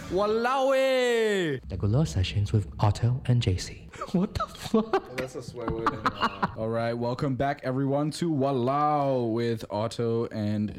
Wallawi! The Gula Sessions with Otto and JC. What the fuck? That's a swear word. All right, welcome back everyone to Wallau with Otto and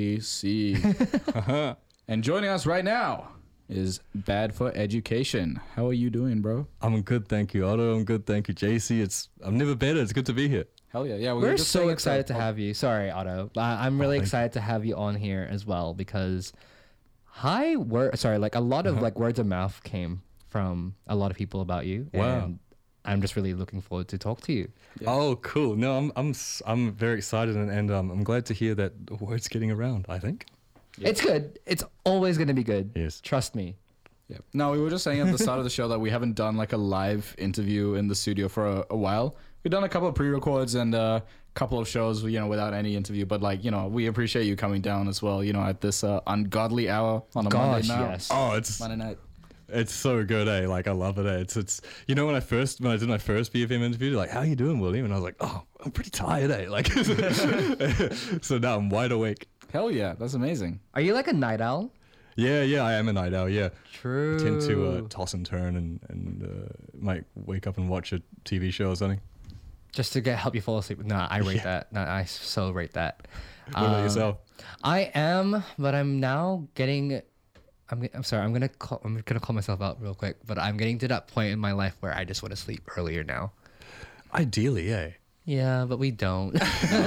JC. And joining us right now is Bad for Education. How are you doing, bro? I'm good, thank you, Otto. I'm good, thank you, JC. I'm never better. It's good to be here. Hell yeah. Yeah, We're so excited to have you. Sorry, Otto. I'm really excited to have you on here as well because a lot of like words of mouth came from a lot of people about you. Wow. And I'm just really looking forward to talk to you. Yeah. Oh, cool. No, I'm very excited and I'm glad to hear that the word's getting around, I think. Yeah. It's good. It's always going to be good. Yes. Trust me. Yeah. No, we were just saying at the start of the show that we haven't done like a live interview in the studio for a while. We've done a couple of pre-records and a couple of shows, without any interview. But we appreciate you coming down as well, at this ungodly hour on a Monday night. Yes. Oh, it's Monday night. It's so good, eh? Like I love it, eh? It's when I did my first BFM interview, like, how you doing, William? And I was like, oh, I'm pretty tired, eh? Like, so now I'm wide awake. Hell yeah, that's amazing. Are you like a night owl? Yeah, I am a night owl. Yeah, True. I tend to toss and turn and might wake up and watch a TV show or something. Just to help you fall asleep. Nah, I rate that. Nah, I so rate that. What about yourself? I am, but I'm now getting. I'm sorry. I'm gonna call myself out real quick, but I'm getting to that point in my life where I just want to sleep earlier now. Ideally, eh? Yeah, but we don't.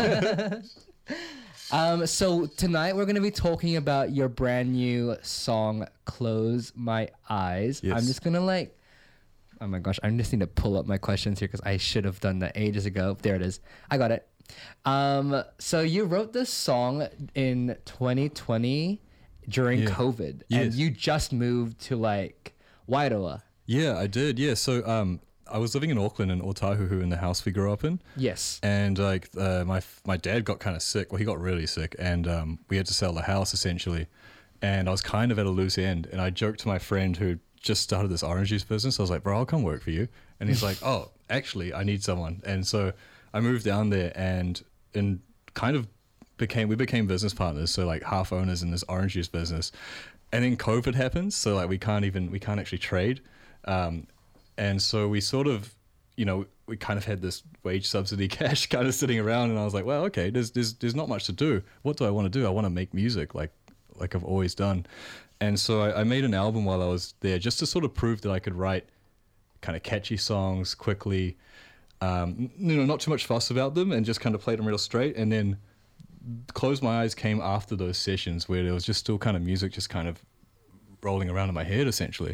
So tonight we're gonna be talking about your brand new song, "Close My Eyes." Yes. I'm just gonna oh my gosh, I just need to pull up my questions here because I should have done that ages ago. There it is. I got it. So you wrote this song in 2020 during COVID, and you just moved to Wairoa. Yeah, I did. Yeah, so I was living in Auckland in Otahuhu in the house we grew up in. Yes. And my dad got kind of sick. Well, he got really sick, and we had to sell the house essentially. And I was kind of at a loose end, and I joked to my friend who just started this orange juice business. I was like, bro, I'll come work for you. And he's like, oh, actually, I need someone. And so I moved down there and kind of we became business partners. So half owners in this orange juice business. And then COVID happens. So we can't actually trade. And so we sort of, we kind of had this wage subsidy cash kind of sitting around. And I was like, well, okay, there's not much to do. What do I want to do? I want to make music like I've always done. And so I made an album while I was there just to sort of prove that I could write kind of catchy songs quickly, not too much fuss about them and just kind of played them real straight. And then Close My Eyes came after those sessions where there was just still kind of music just kind of rolling around in my head essentially.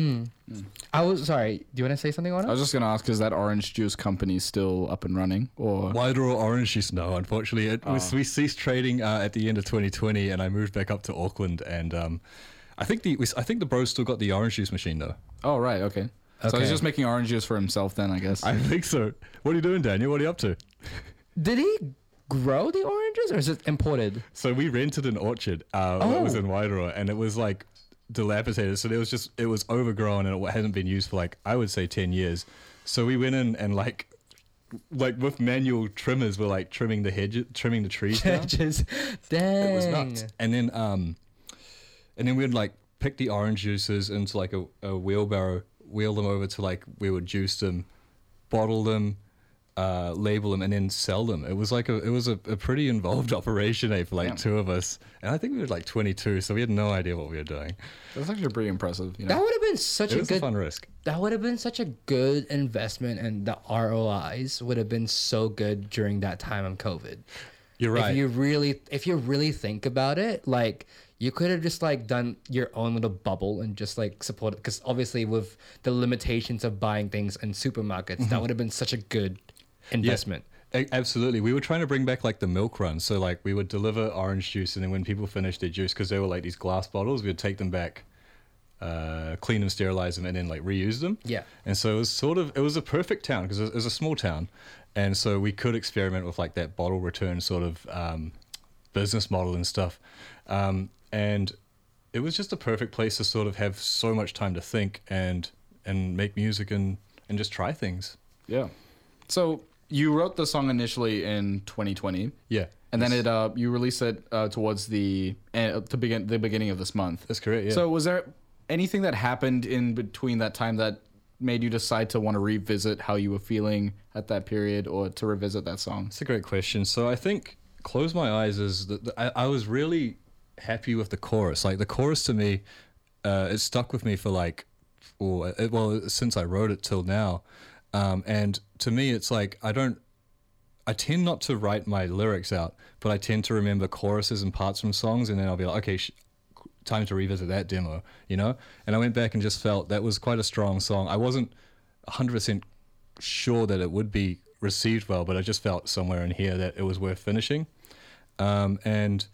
I was sorry. Do you want to say something on it? I was just going to ask, is that orange juice company still up and running? Or Wairoa Orange Juice? No, unfortunately. We ceased trading at the end of 2020 and I moved back up to Auckland and I think the bro still got the orange juice machine though. Oh, right. Okay. So he's just making orange juice for himself then, I guess. I think so. What are you doing, Daniel? What are you up to? Did he grow the oranges or is it imported? So we rented an orchard that was in Wairoa and it was dilapidated. So it was overgrown and it hadn't been used for I would say 10 years. So we went in and with manual trimmers we're trimming the trees down. Hedges. Dang. It was nuts. And then we'd pick the orange juices into a wheelbarrow, wheel them over to we would juice them, bottle them, label them, and then sell them. It was a pretty involved operation for two of us. And I think we were 22, so we had no idea what we were doing. That's actually pretty impressive. That would have been such a fun risk. That would have been such a good investment, and the ROIs would have been so good during that time of COVID. You're right. If you really think about it, you could have just done your own little bubble and just support it, because obviously with the limitations of buying things in supermarkets, that would have been such a good investment. Yeah, absolutely. We were trying to bring back the milk run. So we would deliver orange juice, and then when people finished their juice, because they were these glass bottles, we would take them back, clean them, sterilize them, and then reuse them. Yeah. And so it was a perfect town because it was a small town, and so we could experiment with that bottle return sort of business model and stuff. And it was just a perfect place to sort of have so much time to think and make music and just try things. Yeah. So you wrote the song initially in 2020. Yeah. And then you released it towards the beginning of this month. That's correct, yeah. So was there anything that happened in between that time that made you decide to want to revisit how you were feeling at that period or to revisit that song? It's a great question. So I think Close My Eyes is I was really happy with the chorus. Like the chorus to me, it stuck with me for like, since I wrote it till now. And to me, it's like, I tend not to write my lyrics out, but I tend to remember choruses and parts from songs, and then I'll be like, okay, time to revisit that demo, you know? And I went back and just felt that was quite a strong song. I wasn't 100% sure that it would be received well, but I just felt somewhere in here that it was worth finishing. And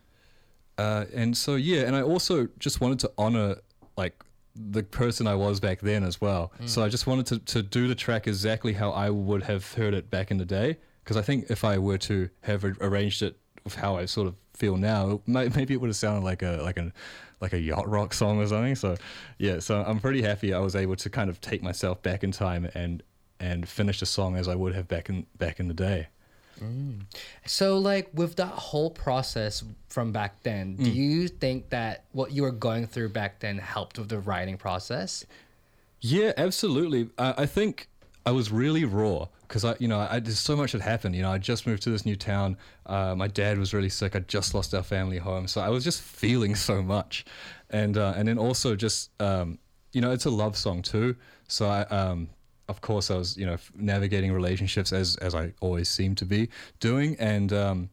so, yeah, and I also just wanted to honor, like, the person I was back then as well. So I just wanted to do the track exactly how I would have heard it back in the day, because I think if I were to have arranged it with how I sort of feel now, maybe it would have sounded like a yacht rock song or something. So yeah, so I'm pretty happy I was able to kind of take myself back in time and finish the song as I would have back in the day. So like with that whole process from back then, do you think that what you were going through back then helped with the writing process? Yeah, absolutely. I think I was really raw because there's so much had happened. You know, I just moved to this new town. My dad was really sick. I just lost our family home, so I was just feeling so much, and then also just it's a love song too. So of course, I was navigating relationships as I always seem to be doing, and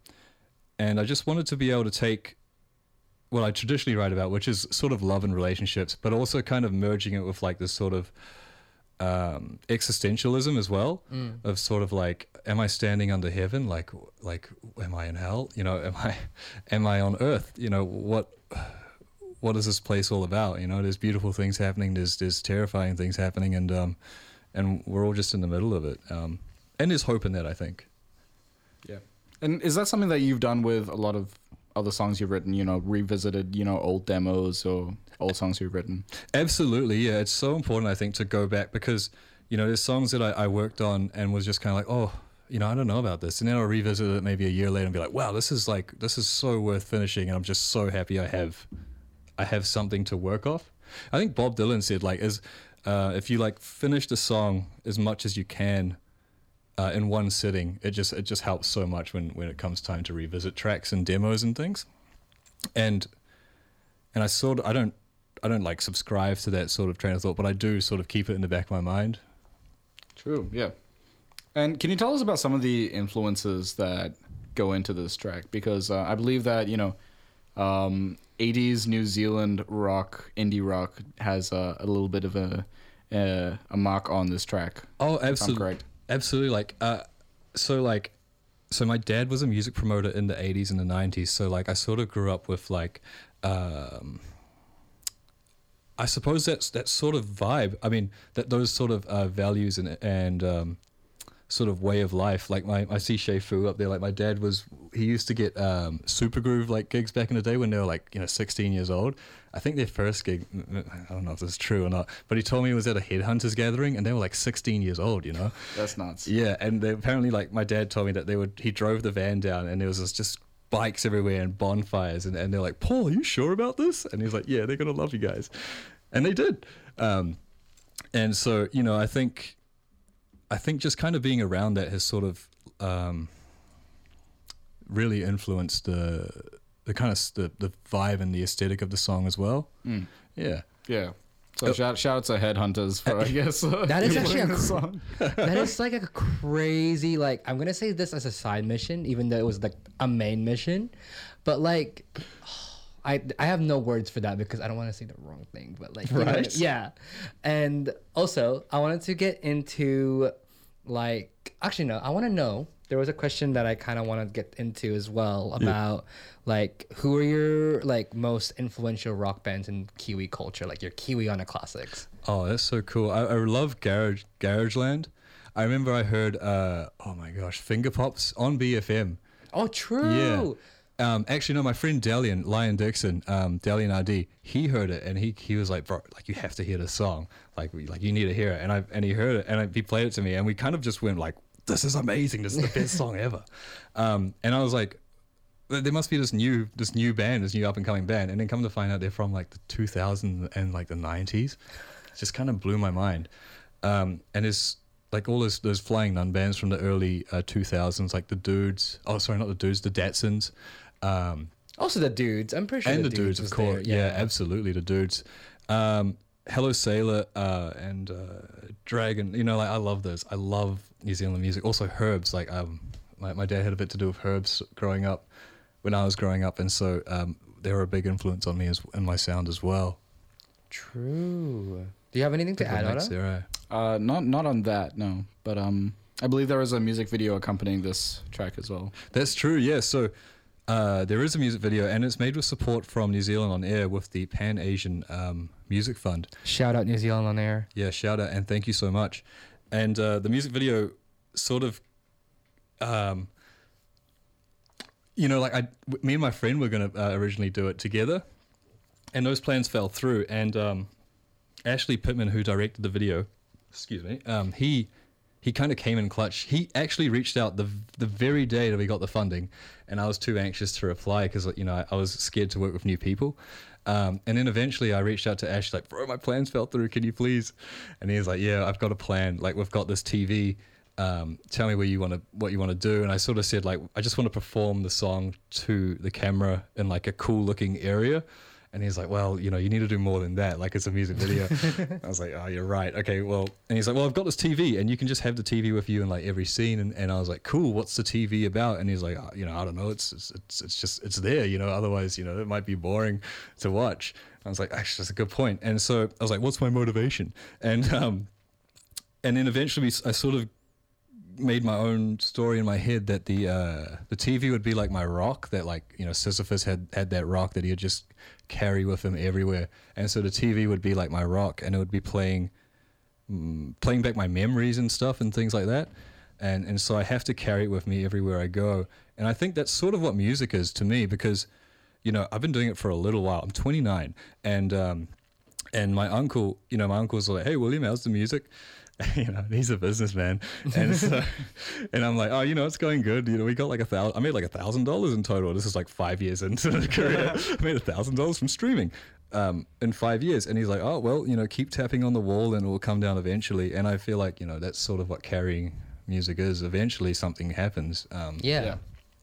I just wanted to be able to take what I traditionally write about, which is sort of love and relationships, but also kind of merging it with like this sort of existentialism as well, of sort of like, am I standing under heaven? Like am I in hell? Am I on earth? What is this place all about? There's beautiful things happening. There's terrifying things happening, and we're all just in the middle of it. And there's hope in that, I think. Yeah. And is that something that you've done with a lot of other songs you've written, revisited, old demos or old songs you've written? Absolutely, yeah. It's so important, I think, to go back because, there's songs that I worked on and was just kind of like, oh, I don't know about this. And then I'll revisit it maybe a year later and be like, wow, this is so worth finishing. And I'm just so happy I have something to work off. I think Bob Dylan said, like, if you like finish the song as much as you can in one sitting, it just helps so much when it comes time to revisit tracks and demos and things. And I don't like subscribe to that sort of train of thought, but I do sort of keep it in the back of my mind. True, yeah. And can you tell us about some of the influences that go into this track? Because I believe that 80s New Zealand rock, indie rock, has a little bit of a mark on this track. Oh, absolutely. Correct. Absolutely. So my dad was a music promoter in the 80s and the 90s. So like I sort of grew up with like, I suppose that sort of vibe. I mean, those sort of values and sort of way of life. Like I see Shay Fu up there. Like my dad he used to get Super Groove like gigs back in the day when they were like 16 years old. I think their first gig, I don't know if this is true or not, but he told me it was at a Headhunters gathering and they were like 16 years old. That's nuts. Yeah, and they apparently, like, my dad told me that he drove the van down and there was just bikes everywhere and bonfires, and they're like, Paul, are you sure about this? And he's like, yeah, they're gonna love you guys, and they did. And so I think just kind of being around that has sort of really influenced the kind of the vibe and the aesthetic of the song as well. Yeah. So shout out to Headhunters for, I guess, that is actually a song. That is like a crazy, like, I'm gonna say this as a side mission, even though it was like a main mission, but like, I have no words for that because I don't want to say the wrong thing, but like, right? Yeah. And also, I wanted to get into like, actually no, I want to know. There was a question that I kind of want to get into as well about like, who are your like most influential rock bands in Kiwi culture, like your Kiwiana classics? Oh, that's so cool. I love Garageland. I remember I heard, oh my gosh, Finger Pops on BFM. Oh, true. Yeah. Actually, no, my friend Dalian, Lion Dixon, Dalian RD, he heard it and he was like, bro, like you have to hear this song. Like you need to hear it. And he heard it and he played it to me and we kind of just went like, this is amazing. This is the best song ever. And I was like, there must be this new band, this new up and coming band, and then come to find out they're from like the 2000s and like the 90s. It just kind of blew my mind. And it's like all those Flying Nun bands from the early 2000s, like the Dudes. Oh, sorry, not the Dudes, the Datsuns. Also the Dudes. I'm pretty sure And the the Dudes, of was course. there. Yeah, absolutely, the Dudes. Hello Sailor and Dragon. You know, like I love those. I love New Zealand music. Also Herbs. Like my dad had a bit to do with Herbs growing up, when I was growing up, and so they were a big influence on me and my sound as well. True. Do you have anything to add, Next Oda? era. Not on that, no. But I believe there is a music video accompanying this track as well. That's true. Yeah. So there is a music video, and it's made with support from New Zealand on Air with the Pan Asian Music Fund. Shout out New Zealand on Air. Yeah, shout out and thank you so much. And the music video sort of, you know, like me and my friend were going to originally do it together, and those plans fell through. And Ashley Pittman, who directed the video, excuse me, he kind of came in clutch. He actually reached out the very day that we got the funding, and I was too anxious to reply because, you know, I was scared to work with new people. And then eventually I reached out to Ash, like, bro, my plans fell through. Can you please? And he was like, yeah, I've got a plan. Like, we've got this TV. Tell me what you want to do. And I sort of said, like, I just want to perform the song to the camera in like a cool looking area. And he's like, well, you know, you need to do more than that. Like, it's a music video. I was like, oh, you're right. Okay, well, and he's like, well, I've got this TV and you can just have the TV with you in like every scene. And I was like, cool, what's the TV about? And he's like, oh, you know, I don't know. It's just there, you know, otherwise, you know, it might be boring to watch. I was like, actually, that's a good point. And so I was like, what's my motivation? And then eventually I sort of made my own story in my head that the TV would be like my rock, that, like, you know, Sisyphus had that rock that he would just carry with him everywhere, and so the TV would be like my rock, and it would be playing back my memories and stuff and things like that, and so I have to carry it with me everywhere I go. And I think that's sort of what music is to me, because, you know, I've been doing it for a little while. I'm 29, and my uncle, you know, my uncle's like, hey William, how's the music? You know, he's a businessman, and so, and I'm like, oh, you know, it's going good. You know, we got like I made like $1,000 in total. This is like 5 years into the career. I made $1,000 from streaming in 5 years. And he's like, oh, well, you know, keep tapping on the wall and it will come down eventually. And I feel like, you know, that's sort of what carrying music is. Eventually something happens. Yeah.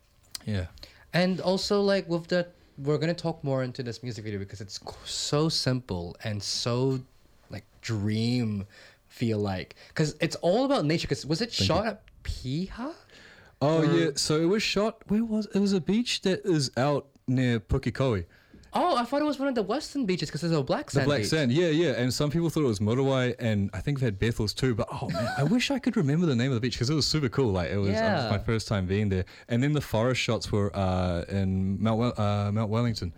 And also, like, with the, we're gonna talk more into this music video because it's so simple and so like dream feel like, because it's all about nature. Because was it shot at Piha? Oh, yeah. So it was shot, where was it? It was a beach that is out near Pukekohe. Oh, I thought it was one of the western beaches because there's a black sand. The black beach. sand, yeah. And some people thought it was Muriwai, and I think they had Bethel's too. But oh man, I wish I could remember the name of the beach because it was super cool. Like, it was my first time being there. And then the forest shots were in Mount Wellington.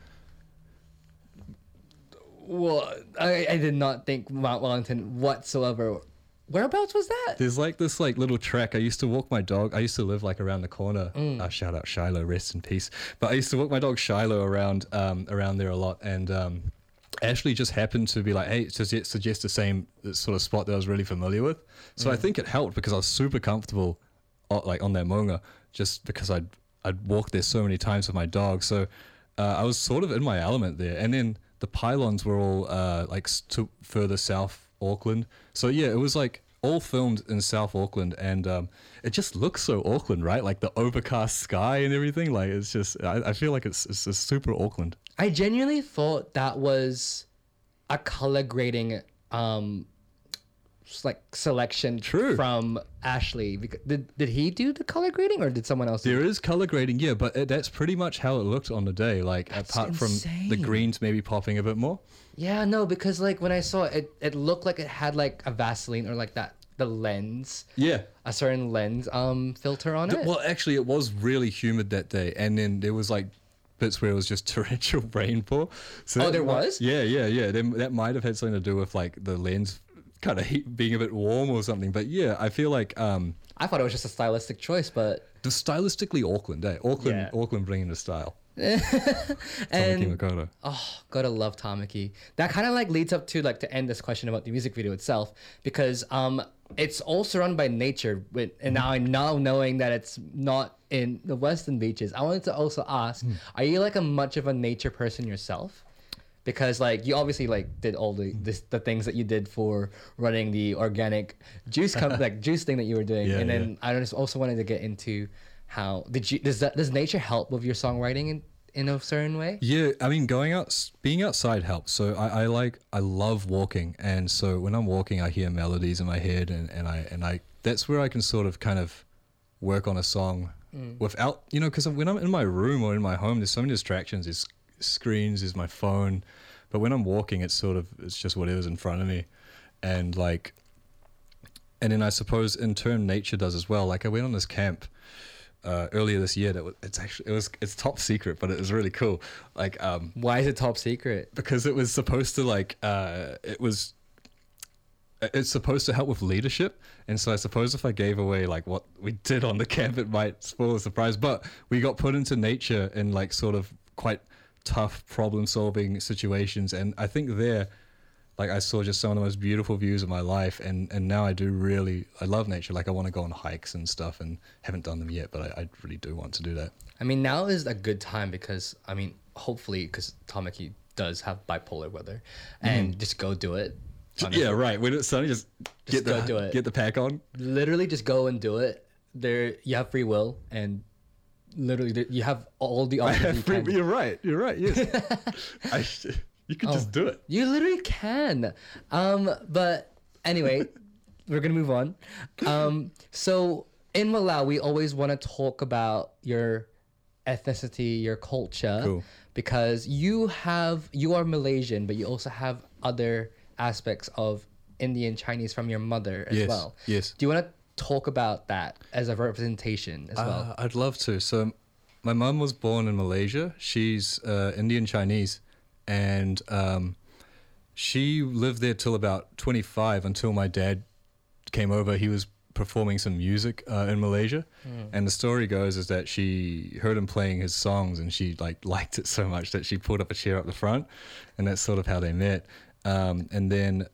Well, I did not think Mount Wellington whatsoever. Whereabouts was that? There's like this like little track. I used to walk my dog. I used to live like around the corner. Shout out Shiloh, rest in peace. But I used to walk my dog Shiloh around there a lot. And Ashley just happened to be like, hey, suggest the same sort of spot that I was really familiar with. So I think it helped because I was super comfortable like on that Maunga, just because I'd walked there so many times with my dog. So I was sort of in my element there. And then the pylons were all like further south Auckland. So yeah, it was like all filmed in South Auckland, and it just looks so Auckland, right? Like the overcast sky and everything. Like, it's just, I feel like it's super Auckland. I genuinely thought that was a color grading like selection from Ashley. Did he do the color grading, or did someone else do it? There is color grading, yeah, but that's pretty much how it looked on the day. Like, That's apart from the greens maybe popping a bit more. Yeah, no, because like when I saw it, it looked like it had like a Vaseline or like the lens. Yeah. A certain lens filter on it. Well, actually, it was really humid that day, and then there was like bits where it was just torrential rainfall. So there was? Yeah. That might have had something to do with like the lens kind of being a bit warm or something. But yeah, I feel like I thought it was just a stylistic choice, but the stylistically Auckland, Auckland bringing the style. And Tamaki Makato. oh, gotta love Tamaki. That kind of like leads up to like to end this question about the music video itself, because it's all surrounded by nature. And now I'm now knowing that it's not in the Western beaches. I wanted to also ask, are you like a much of a nature person yourself? Because like you obviously like did all the things that you did for running the organic juice like juice thing that you were doing, Yeah, and then I just also wanted to get into how does nature help with your songwriting in a certain way? Yeah, I mean, being outside helps. So I love walking, and so when I'm walking, I hear melodies in my head, and I that's where I can sort of kind of work on a song without, you know, because when I'm in my room or in my home, there's so many distractions. There's screens, there's my phone, but when I'm walking, it's just whatever's in front of me, and then I suppose in turn nature does as well. Like I went on this camp earlier this year it's top secret, but it was really cool. Like Why is it top secret? because it was supposed to it's supposed to help with leadership, and so I suppose if I gave away like what we did on the camp, it might spoil the surprise. But we got put into nature in like sort of quite tough problem solving situations, and I think like I saw just some of the most beautiful views of my life, and now I love nature. Like I want to go on hikes and stuff, and haven't done them yet, but I really do want to do that. I mean, now is a good time because I mean, hopefully, because Tamaki does have bipolar weather, and just go do it. Yeah, right. When it's sunny, just go do it. Get the pack on. Literally, just go and do it. You have free will, and literally, you have all the options. You're right. Yes. You can just do it. You literally can. But anyway, we're gonna move on. So in Malau, we always want to talk about your ethnicity, your culture, Cool. because you are Malaysian, but you also have other aspects of Indian Chinese from your mother as well. Yes. Do you want to talk about that as a representation as well? I'd love to. So my mum was born in Malaysia. She's Indian Chinese, and she lived there till about 25, until my dad came over. He was performing some music in Malaysia, and the story goes is that she heard him playing his songs, and she liked it so much that she pulled up a chair up the front, and that's sort of how they met. And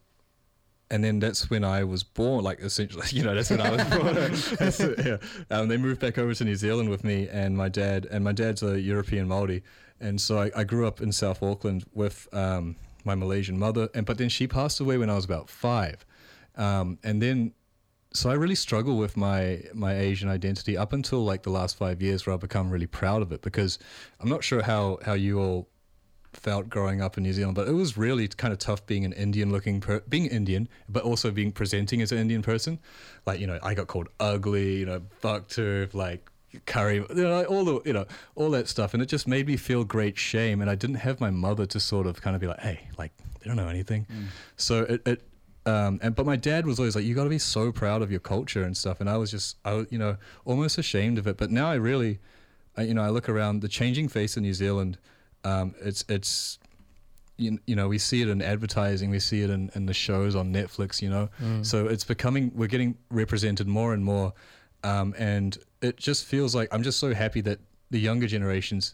then that's when I was born, like essentially, that's when I was born. They moved back over to New Zealand with me and my dad, and my dad's a European Māori. And so I grew up in South Auckland with my Malaysian mother, but then she passed away when I was about 5. So I really struggle with my Asian identity up until like the last 5 years, where I've become really proud of it, because I'm not sure how you all felt growing up in New Zealand, but it was really kind of tough being an being Indian, but also presenting as an Indian person. Like, I got called ugly, bucktooth, like curry, all that stuff. And it just made me feel great shame. And I didn't have my mother to sort of kind of be like, hey, like, they don't know anything. So but my dad was always like, you got to be so proud of your culture and stuff. And I was almost ashamed of it. But now I look around the changing face of New Zealand. It's we see it in advertising, we see it in the shows on Netflix, so we're getting represented more and more, and it just feels like I'm just so happy that the younger generations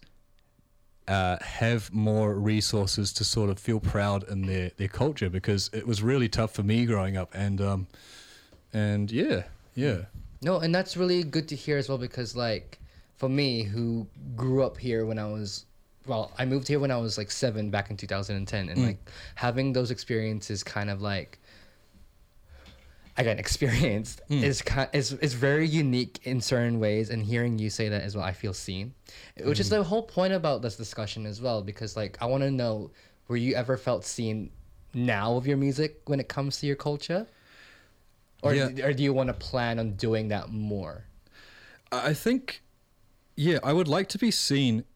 have more resources to sort of feel proud in their culture, because it was really tough for me growing up, and yeah. No, and that's really good to hear as well, because like for me, who grew up here I moved here when I was like 7 back in 2010, and like having those experiences kind of like, again, experienced is very unique in certain ways. And hearing you say that as well, I feel seen, which is the whole point about this discussion as well, because like I want to know, were you ever felt seen now with your music when it comes to your culture, or do you want to plan on doing that more? I think, I would like to be seen.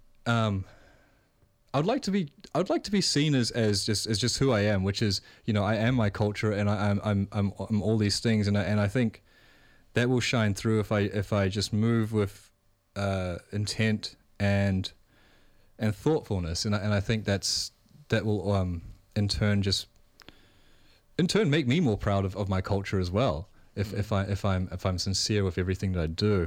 I'd like to be seen as just who I am, which is, I am my culture, and I'm all these things, and I think that will shine through if I just move with intent and thoughtfulness, and I think that will in turn make me more proud of my culture as well. If I'm sincere with everything that I do,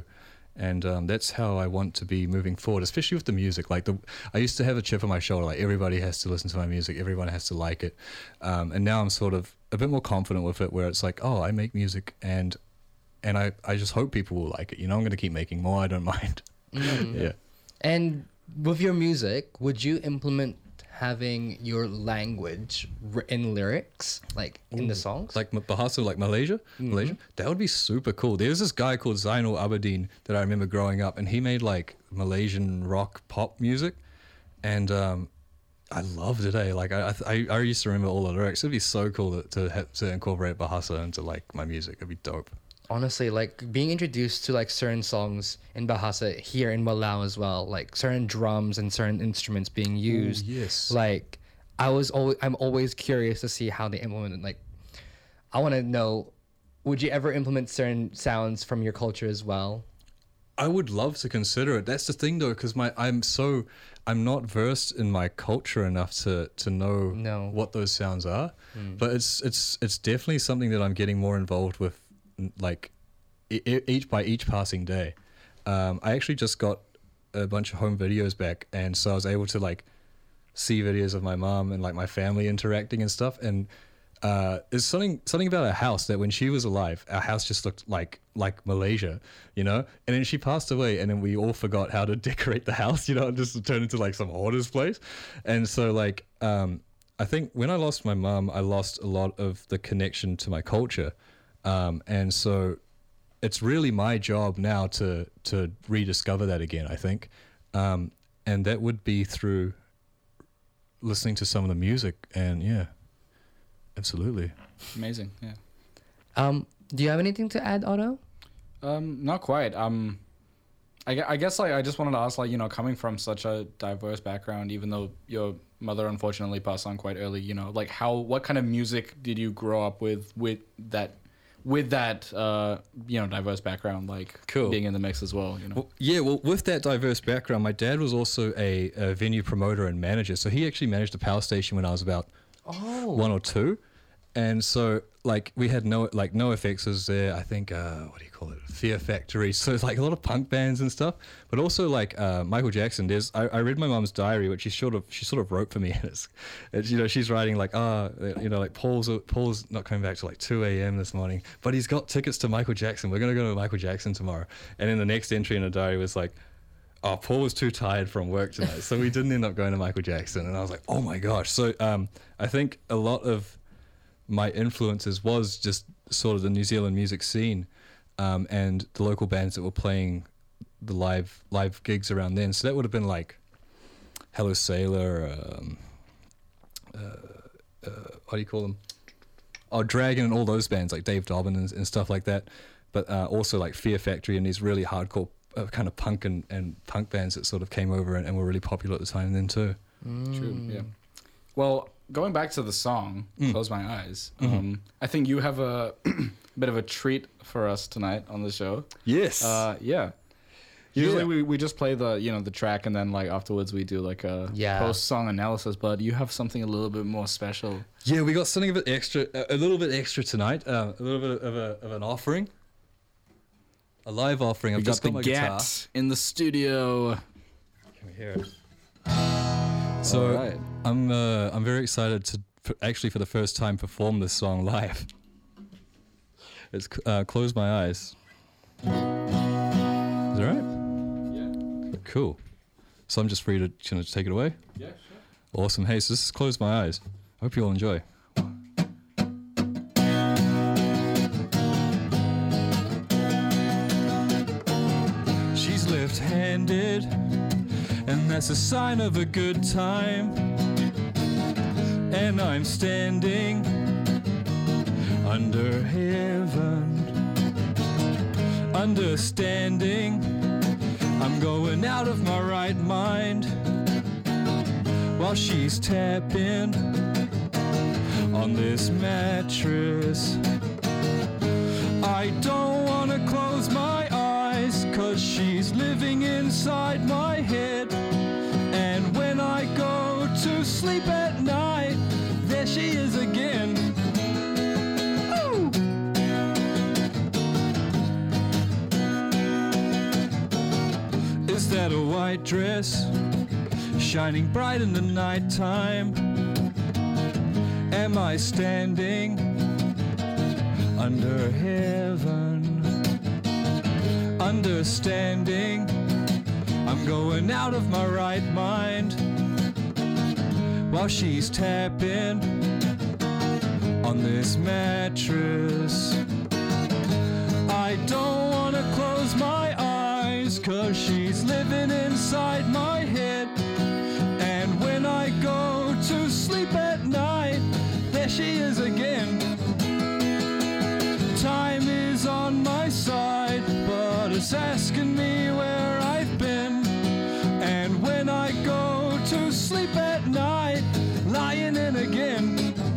And that's how I want to be moving forward, especially with the music. Like I used to have a chip on my shoulder, like everybody has to listen to my music, everyone has to like it. And now I'm sort of a bit more confident with it, where it's like, oh, I make music, and I just hope people will like it. You know, I'm going to keep making more. I don't mind. Yeah. And with your music, would you implement having your language in lyrics, like in the songs? Like Bahasa, like Malaysia? Malaysia? That would be super cool. There's this guy called Zainal Abidin that I remember growing up, and he made like Malaysian rock pop music. And I loved it, eh? Like I used to remember all the lyrics. It'd be so cool to incorporate Bahasa into like my music. It'd be dope. Honestly, like being introduced to like certain songs in Bahasa here in Malau as well, like certain drums and certain instruments being used. Ooh, yes. Like I'm always curious to see how they implement it. Like I want to know, would you ever implement certain sounds from your culture as well? I would love to consider it. That's the thing though, because I'm not versed in my culture enough to know what those sounds are. But it's definitely something that I'm getting more involved with, like each passing day. I actually just got a bunch of home videos back, and so I was able to like see videos of my mom and like my family interacting and stuff. And there's something about our house that when she was alive, our house just looked like Malaysia, you know. And then she passed away, and then we all forgot how to decorate the house, you know, and just turned into like some hoarder's place. And so like I think when I lost my mom, I lost a lot of the connection to my culture. And so it's really my job now to rediscover that again, I think. And that would be through listening to some of the music, and yeah, absolutely. Amazing, yeah. Do you have anything to add, Otto? Not quite. I guess like I just wanted to ask, like, you know, coming from such a diverse background, even though your mother unfortunately passed on quite early, you know, like what kind of music did you grow up with that you know, diverse background, like being in the mix as well, you know? Well, with that diverse background, my dad was also a venue promoter and manager. So he actually managed a power station when I was about 1 or 2. And so like we had no effects was there. I think what do you call it? Fear Factory. So like a lot of punk bands and stuff, but also like Michael Jackson. I read my mom's diary, which she sort of wrote for me. And it's you know, she's writing like you know, like Paul's not coming back till like 2 a.m. this morning, but he's got tickets to Michael Jackson. We're gonna go to Michael Jackson tomorrow. And then the next entry in the diary was like, oh, Paul was too tired from work tonight, so we didn't end up going to Michael Jackson. And I was like, oh my gosh. So I think a lot of my influences was just sort of the New Zealand music scene, and the local bands that were playing the live gigs around then. So that would have been like Hello Sailor, what do you call them? Oh, Dragon, and all those bands like Dave Dobbin and stuff like that. But also like Fear Factory and these really hardcore kind of punk and punk bands that sort of came over and were really popular at the time then too. True, yeah. Well, going back to the song, Close My Eyes, I think you have a bit of a treat for us tonight on the show. Yes. Yeah. Usually we just play the, you know, the track, and then like afterwards we do like a post-song analysis, but you have something a little bit more special. Yeah, we got something a little bit extra tonight, a little bit of an offering. A live offering. I've just got my guitar in the studio. Can we hear it? So right. I'm very excited to actually for the first time perform this song live. It's Close My Eyes. Is that right? Yeah. Cool. So I'm just free to take it away? Yeah, sure. Awesome. Hey, so this is Close My Eyes. Hope you all enjoy. She's left-handed, and that's a sign of a good time. And I'm standing under heaven, understanding I'm going out of my right mind while she's tapping on this mattress. I don't want to close my eyes, 'cause she's living inside my head. And when I go to sleep at night, there she is again. Ooh. white dress, shining bright in the nighttime. Am I standing under heaven? Understanding I'm going out of my right mind while she's tapping on this mattress. I don't wanna close my eyes, 'cause she's living inside my head. And when I go to sleep at night, there she is again. Time is on my side, but it's asking me where I've been. And when I go to sleep at night, lying in again.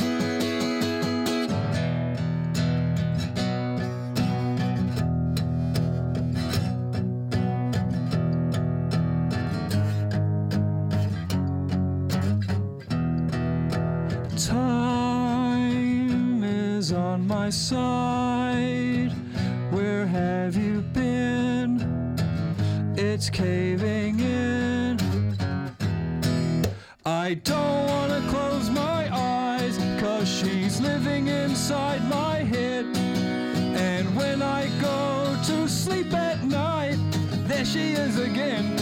Time is on my side. Where have you been? It's caving in. I don't wanna close my eyes, 'cause she's living inside my head. And when I go to sleep at night, there she is again.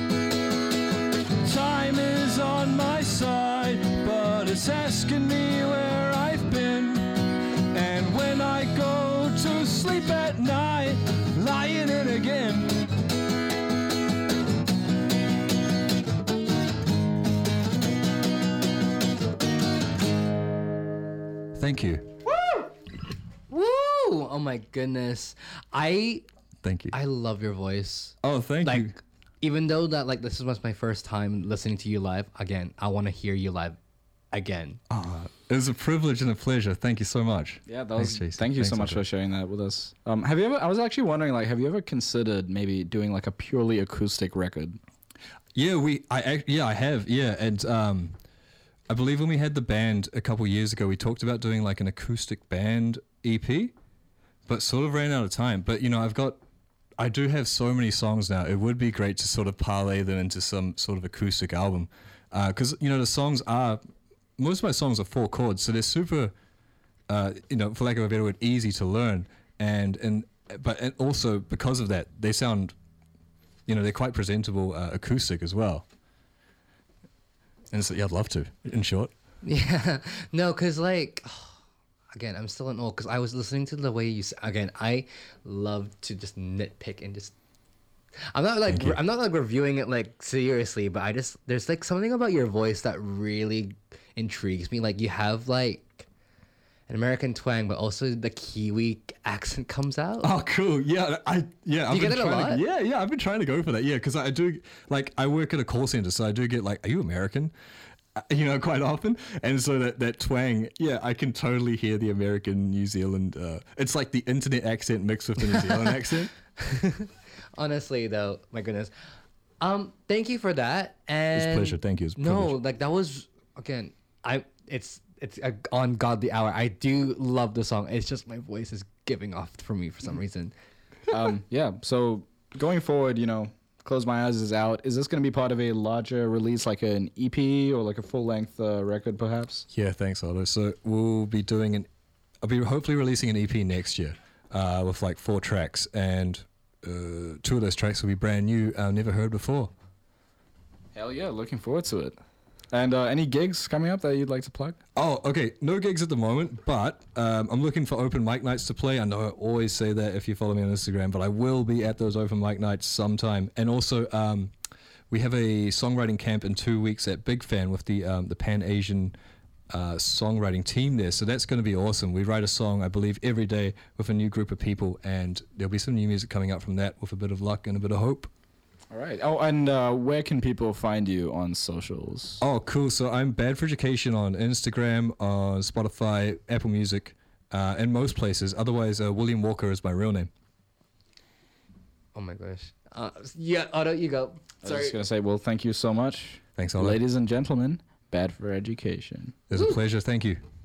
Time is on my side, but it's asking me where I've been. And when I go to sleep at night, lying in again. Thank you. Woo! Oh my goodness. Thank you. I love your voice. Oh, thank you. Like, even though that like this was my first time listening to you live, again, I want to hear you live again. It was a privilege and a pleasure. Thank you so much. Yeah, that was. Thanks, Jason. Thank you so Thanks, much Andre. for sharing that with us. Have you ever? I was actually wondering, like, have you ever considered maybe doing like a purely acoustic record? Yeah, I have. Yeah, and I believe when we had the band a couple years ago, we talked about doing like an acoustic band EP, but sort of ran out of time. But you know, I do have so many songs now. It would be great to sort of parlay them into some sort of acoustic album, because you know most of my songs are 4 chords, so they're super, you know, for lack of a better word, easy to learn, and also because of that, they sound, you know, they're quite presentable acoustic as well. And so, yeah, I'd love to, in short. Yeah. No, because like, again, I'm still in awe because I was listening to the way you. Again, I love to just nitpick and just. I'm not like reviewing it like seriously, but there's like something about your voice that really intrigues me. Like you have like an American twang, but also the Kiwi accent comes out. Oh, cool. Yeah, Do you get it a lot? Yeah, I've been trying to go for that. Yeah, because I do, like, I work at a call center, so I do get like, are you American? You know, quite often. And so that twang, yeah, I can totally hear the American, New Zealand, it's like the internet accent mixed with the New Zealand accent. Honestly, though, my goodness. Thank you for that. And It's a pleasure. Thank you. It's a No, privilege. like that was again. It's on God the Hour. I do love the song. It's just my voice is giving off for me for some reason. Yeah. So going forward, you know, Close My Eyes is out. Is this going to be part of a larger release, like an EP or like a full length record, perhaps? Yeah, thanks, Aldo. So we'll be I'll be hopefully releasing an EP next year with like 4 tracks, and 2 of those tracks will be brand new, never heard before. Hell yeah, looking forward to it. And any gigs coming up that you'd like to plug? Oh, okay. No gigs at the moment, but I'm looking for open mic nights to play. I know I always say that if you follow me on Instagram, but I will be at those open mic nights sometime. And also, we have a songwriting camp in 2 weeks at Big Fan with the Pan-Asian songwriting team there. So that's going to be awesome. We write a song, I believe, every day with a new group of people, and there'll be some new music coming out from that with a bit of luck and a bit of hope. All right. Oh, and where can people find you on socials? Oh, cool. So I'm Bad for Education on Instagram, on Spotify, Apple Music, and most places. Otherwise, William Walker is my real name. Oh my gosh. Yeah, Otto, you go. I was Sorry. just going to say, well, thank you so much. Thanks, Ola. Ladies and gentlemen, Bad for Education. It was a pleasure. Thank you.